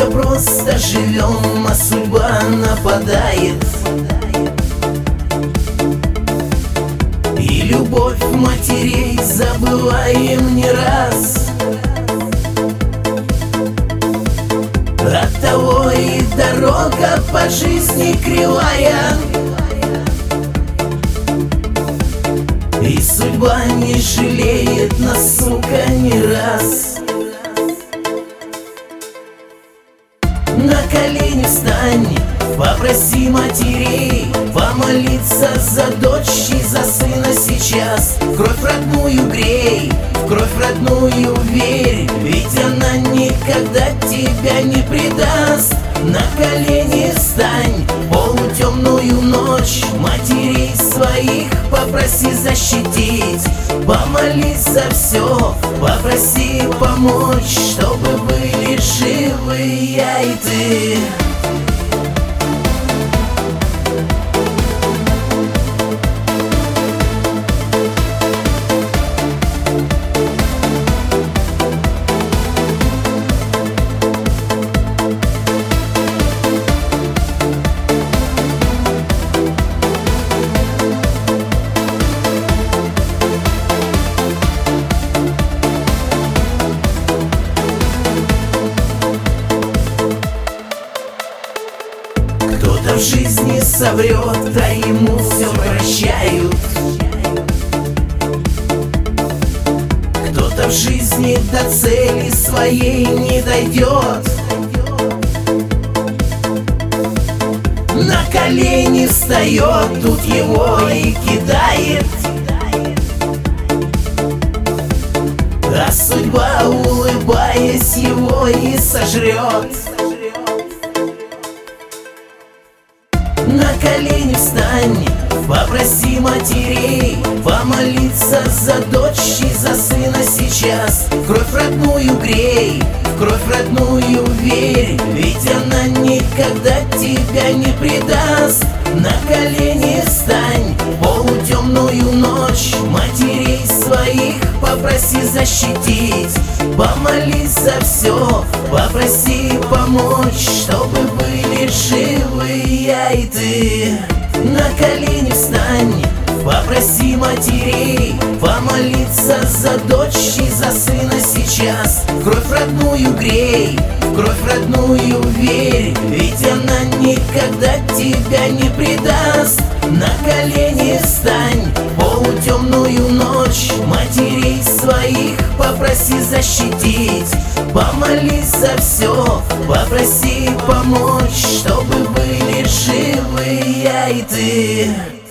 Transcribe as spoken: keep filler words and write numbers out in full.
все просто живем, а судьба нападает. И любовь матерей забываем не раз. Оттого и дорога по жизни кривая, и судьба не жалеет нас, сука, ни раз. На колени встань, попроси матерей помолиться за дочь и за сына сейчас. Кровь родную грей, в кровь родную верь, ведь она никогда тебя не предаст. На колени встань, полутемную ночь матерей своих попроси защитить. Помолись за все, попроси помочь, чтобы были живы я и ты. Кто-то в жизни соврет, да ему все прощают. Кто-то в жизни до цели своей не дойдет. На колени встает, тут его и кидает. А судьба, улыбаясь, его и сожрет. На колени встань, попроси матерей помолиться за дочь и за сына сейчас. Кровь родную грей, в кровь родную верь, ведь она никогда тебя не предаст. На колени встань, полутемную ночь матерей своих попроси защитить. Помолись за все, попроси помочь, чтобы были живы я и ты. На колени встань, попроси матерей помолиться за дочь и за сына сейчас. Кровь родную грей, в кровь родную верь, ведь она никогда тебя не предаст. На колени встань, полутемную ночь матерей своих попроси защитить. Помолись за все, попроси помочь, чтобы были живы я и ты.